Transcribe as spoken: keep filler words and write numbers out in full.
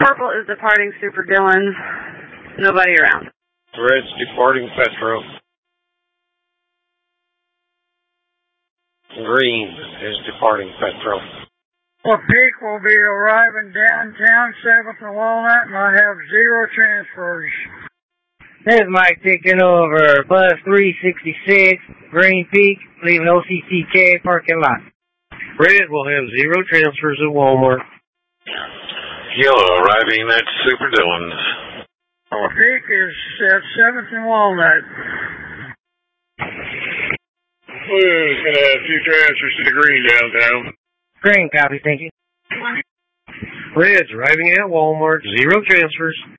Purple is departing Super Dillon. Nobody around. Red's departing Petro. Green is departing Petro. Well, Peak will be arriving downtown seventh and Walnut, and I have zero transfers. This is Mike taking over. Bus three sixty-six, Green Peak, leaving O C C K parking lot. Red will have zero transfers at Walmart. Yellow arriving at Super Dillon's. Well, Peak is at seventh and Walnut. Blue's going to have two transfers to the green downtown. Green copy, thank you. Red's arriving at Walmart, zero transfers.